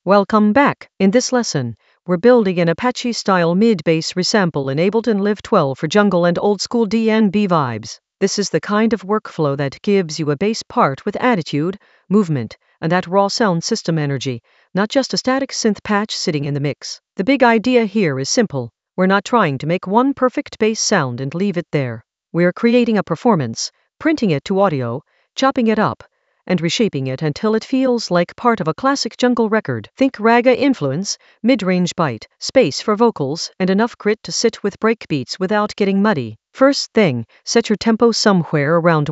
Welcome back. In this lesson, we're building an Apache-style mid-bass resample in Ableton Live 12 for jungle and old-school DnB vibes. This is the kind of workflow that gives you a bass part with attitude, movement, and that raw sound system energy, not just a static synth patch sitting in the mix. The big idea here is simple. We're not trying to make one perfect bass sound and leave it there. We're creating a performance, printing it to audio, chopping it up, and reshaping it until it feels like part of a classic jungle record. Think raga influence, mid-range bite, space for vocals, and enough grit to sit with breakbeats without getting muddy. First thing, set your tempo somewhere around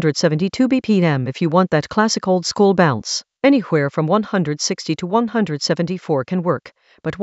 172 BPM if you want that classic old-school bounce. Anywhere from 160 to 174 can work, but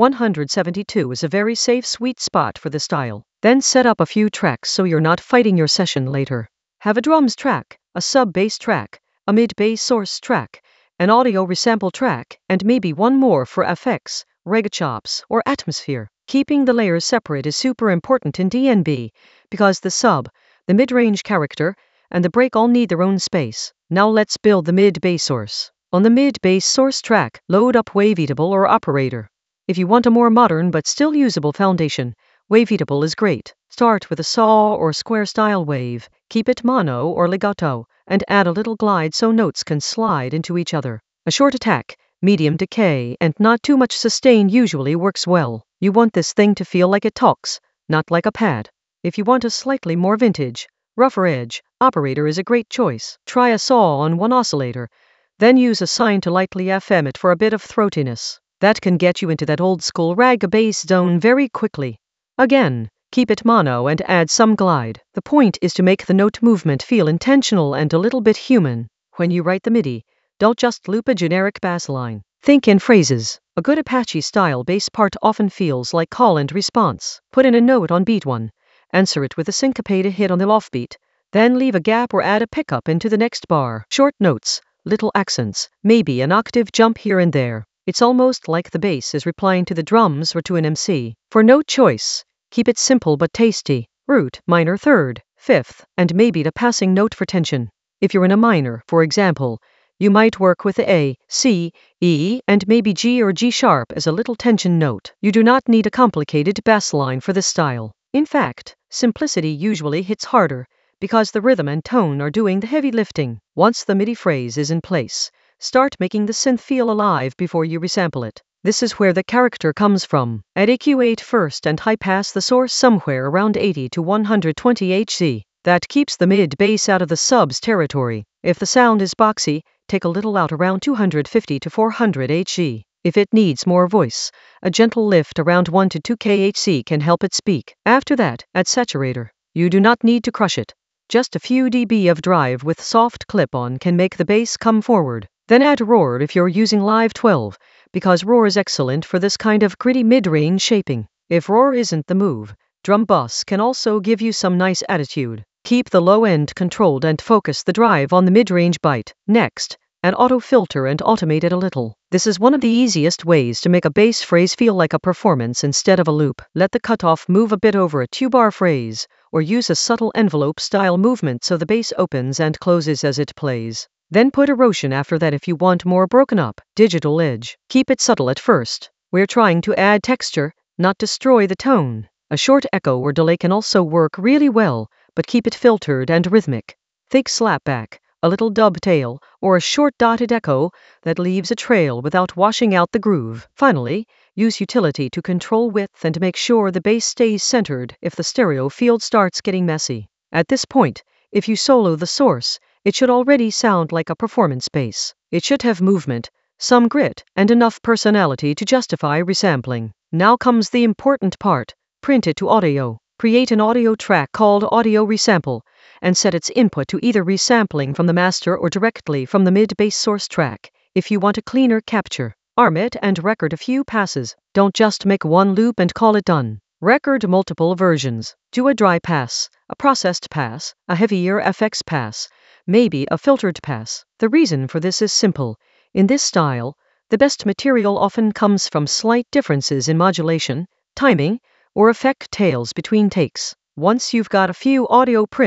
172 is a very safe sweet spot for the style. Then set up a few tracks so you're not fighting your session later. Have a drums track, a sub-bass track, a mid-bass source track, an audio resample track, and maybe one more for effects, rega chops, or atmosphere. Keeping the layers separate is super important in DnB, because the sub, the mid-range character, and the break all need their own space. Now let's build the mid-bass source. On the mid-bass source track, load up Waveatable or Operator. If you want a more modern but still usable foundation, Waveatable is great. Start with a saw or square style wave, keep it mono or legato, and add a little glide so notes can slide into each other. A short attack, medium decay, and not too much sustain usually works well. You want this thing to feel like it talks, not like a pad. If you want a slightly more vintage, rougher edge, Operator is a great choice. Try a saw on one oscillator, then use a sine to lightly FM it for a bit of throatiness. That can get you into that old school rag bass zone very quickly. Again, keep it mono and add some glide. The point is to make the note movement feel intentional and a little bit human. When you write the MIDI, don't just loop a generic bass line. Think in phrases. A good Apache-style bass part often feels like call and response. Put in a note on beat 1, answer it with a syncopated hit on the offbeat, then leave a gap or add a pickup into the next bar. Short notes, little accents, maybe an octave jump here and there. It's almost like the bass is replying to the drums or to an MC. For note choice, keep it simple but tasty. Root, minor third, fifth, and maybe the passing note for tension. If you're in a minor, for example, you might work with the A, C, E, and maybe G or G sharp as a little tension note. You do not need a complicated bass line for this style. In fact, simplicity usually hits harder, because the rhythm and tone are doing the heavy lifting. Once the MIDI phrase is in place, start making the synth feel alive before you resample it. This is where the character comes from. Add EQ8 first and high-pass the source somewhere around 80 to 120 Hz. That keeps the mid-bass out of the subs territory. If the sound is boxy, take a little out around 250 to 400 Hz. If it needs more voice, a gentle lift around 1 to 2 kHz can help it speak. After that, add saturator. You do not need to crush it. Just a few dB of drive with soft clip-on can make the bass come forward. Then add roar if you're using Live 12, because roar is excellent for this kind of gritty mid-range shaping. If roar isn't the move, drum bus can also give you some nice attitude. Keep the low end controlled and focus the drive on the mid-range bite. Next, add auto filter and automate it a little. This is one of the easiest ways to make a bass phrase feel like a performance instead of a loop. Let the cutoff move a bit over a 2-bar phrase, or use a subtle envelope-style movement so the bass opens and closes as it plays. Then put erosion after that if you want more broken up, digital edge. Keep it subtle at first. We're trying to add texture, not destroy the tone. A short echo or delay can also work really well, but keep it filtered and rhythmic. Think slapback, a little dovetail, or a short dotted echo that leaves a trail without washing out the groove. Finally, use utility to control width and make sure the bass stays centered if the stereo field starts getting messy. At this point, if you solo the source, it should already sound like a performance bass. It should have movement, some grit, and enough personality to justify resampling. Now comes the important part. Print it to audio. Create an audio track called Audio Resample, and set its input to either resampling from the master or directly from the mid-bass source track. If you want a cleaner capture, arm it and record a few passes. Don't just make one loop and call it done. Record multiple versions. Do a dry pass, a processed pass, a heavier FX pass, maybe a filtered pass. The reason for this is simple. In this style, the best material often comes from slight differences in modulation, timing, or effect tails between takes. Once you've got a few audio prints,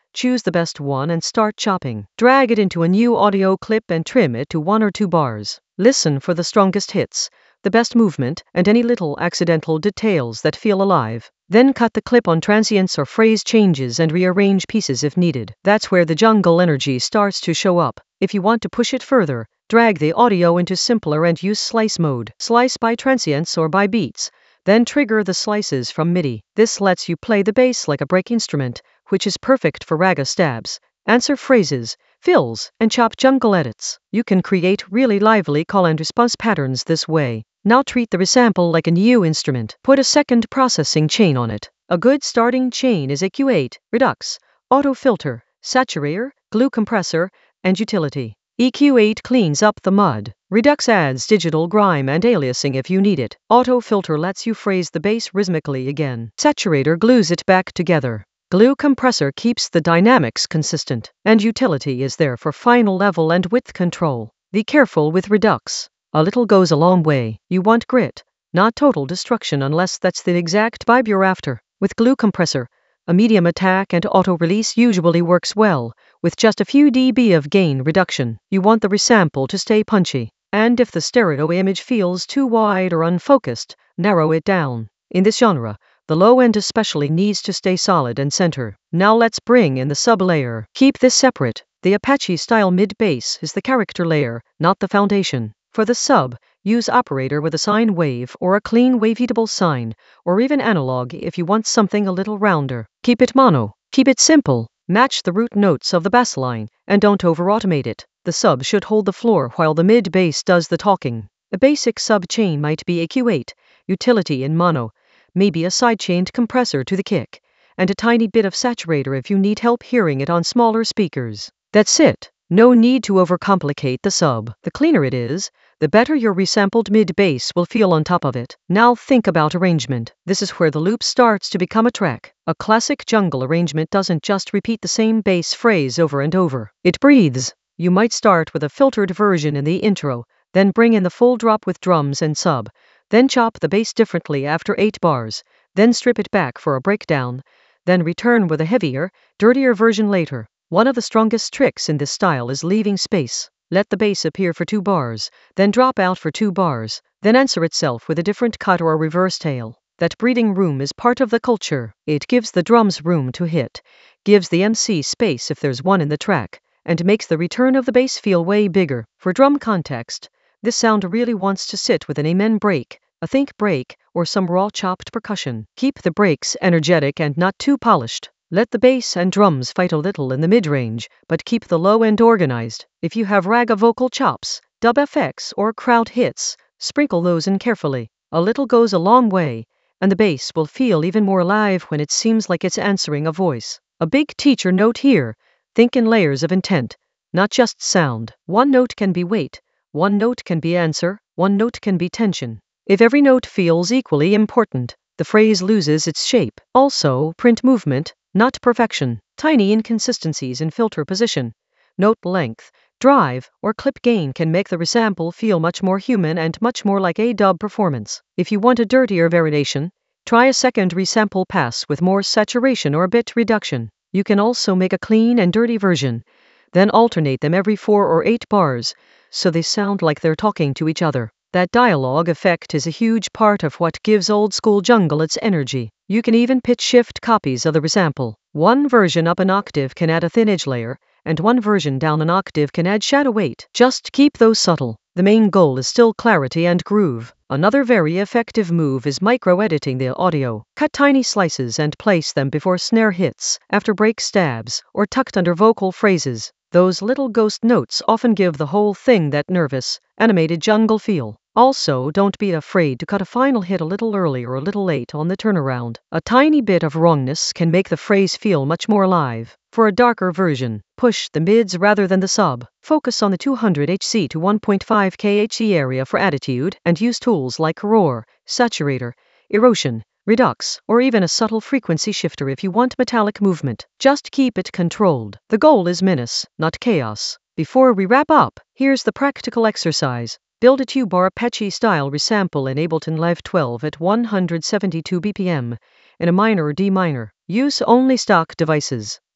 choose the best one and start chopping. Drag it into a new audio clip and trim it to 1 or 2 bars. Listen for the strongest hits, the best movement, and any little accidental details that feel alive. Then cut the clip on transients or phrase changes and rearrange pieces if needed. That's where the jungle energy starts to show up. If you want to push it further, drag the audio into simpler and use slice mode. Slice by transients or by beats, then trigger the slices from MIDI. This lets you play the bass like a break instrument, which is perfect for raga stabs, answer phrases, fills, and chop jungle edits. You can create really lively call and response patterns this way. Now treat the resample like a new instrument. Put a second processing chain on it. A good starting chain is EQ8, Redux, Auto Filter, Saturator, Glue Compressor, and Utility. EQ8 cleans up the mud. Redux adds digital grime and aliasing if you need it. Auto Filter lets you phrase the bass rhythmically again. Saturator glues it back together. Glue Compressor keeps the dynamics consistent. And Utility is there for final level and width control. Be careful with Redux. A little goes a long way. You want grit, not total destruction unless that's the exact vibe you're after. With Glue Compressor, a medium attack and auto-release usually works well, with just a few dB of gain reduction. You want the resample to stay punchy. And if the stereo image feels too wide or unfocused, narrow it down. In this genre, the low end especially needs to stay solid and center. Now let's bring in the sub layer. Keep this separate. The Apache-style mid-bass is the character layer, not the foundation. For the sub, use operator with a sine wave or a clean waveable sine, or even analog if you want something a little rounder. Keep it mono. Keep it simple. Match the root notes of the bass line, and don't over-automate it. The sub should hold the floor while the mid-bass does the talking. A basic sub chain might be EQ8, Utility in mono, maybe a side-chained compressor to the kick, and a tiny bit of saturator if you need help hearing it on smaller speakers. That's it. No need to overcomplicate the sub. The cleaner it is, the better your resampled mid-bass will feel on top of it. Now think about arrangement. This is where the loop starts to become a track. A classic jungle arrangement doesn't just repeat the same bass phrase over and over. It breathes. You might start with a filtered version in the intro, then bring in the full drop with drums and sub, then chop the bass differently after 8 bars, then strip it back for a breakdown, then return with a heavier, dirtier version later. One of the strongest tricks in this style is leaving space. Let the bass appear for 2 bars, then drop out for 2 bars, then answer itself with a different cut or a reverse tail. That breathing room is part of the culture. It gives the drums room to hit, gives the MC space if there's one in the track, and makes the return of the bass feel way bigger. For drum context, this sound really wants to sit with an amen break, a think break, or some raw chopped percussion. Keep the breaks energetic and not too polished. Let the bass and drums fight a little in the mid-range, but keep the low end organized. If you have raga vocal chops, dub FX, or crowd hits, sprinkle those in carefully. A little goes a long way, and the bass will feel even more alive when it seems like it's answering a voice. A big teacher note here: think in layers of intent, not just sound. One note can be weight, one note can be answer, one note can be tension. If every note feels equally important, the phrase loses its shape. Also, print movement, not perfection. Tiny inconsistencies in filter position, note length, drive, or clip gain can make the resample feel much more human and much more like a dub performance. If you want a dirtier variation, try a second resample pass with more saturation or bit reduction. You can also make a clean and dirty version, then alternate them every 4 or 8 bars, so they sound like they're talking to each other. That dialogue effect is a huge part of what gives old school jungle its energy. You can even pitch shift copies of the resample. One version up an octave can add a thin edge layer, and one version down an octave can add shadow weight. Just keep those subtle. The main goal is still clarity and groove. Another very effective move is micro-editing the audio. Cut tiny slices and place them before snare hits, after break stabs, or tucked under vocal phrases. Those little ghost notes often give the whole thing that nervous, animated jungle feel. Also, don't be afraid to cut a final hit a little early or a little late on the turnaround. A tiny bit of wrongness can make the phrase feel much more alive. For a darker version, push the mids rather than the sub. Focus on the 200 Hz to 1.5 kHz area for attitude, and use tools like roar, saturator, erosion, Redux, or even a subtle frequency shifter if you want metallic movement. Just keep it controlled. The goal is menace, not chaos. Before we wrap up, here's the practical exercise. Build a 2-bar Apache-style resample in Ableton Live 12 at 172 BPM in a minor or D minor. Use only stock devices.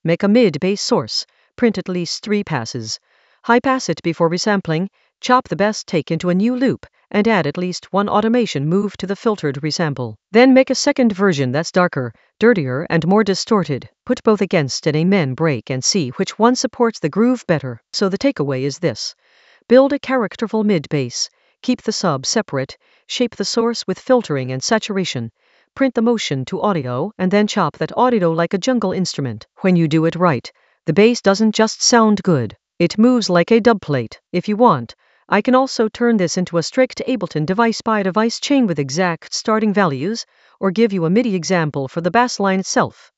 Make a mid-bass source. Print at least 3 passes. High-pass it before resampling. Chop the best take into a new loop, and add at least 1 automation move to the filtered resample. Then make a second version that's darker, dirtier, and more distorted. Put both against an amen break and see which one supports the groove better. So the takeaway is this. Build a characterful mid-bass. Keep the sub separate. Shape the source with filtering and saturation. Print the motion to audio, and then chop that audio like a jungle instrument. When you do it right, the bass doesn't just sound good. It moves like a dubplate. If you want, I can also turn this into a strict Ableton device-by-device chain with exact starting values, or give you a MIDI example for the bass line itself.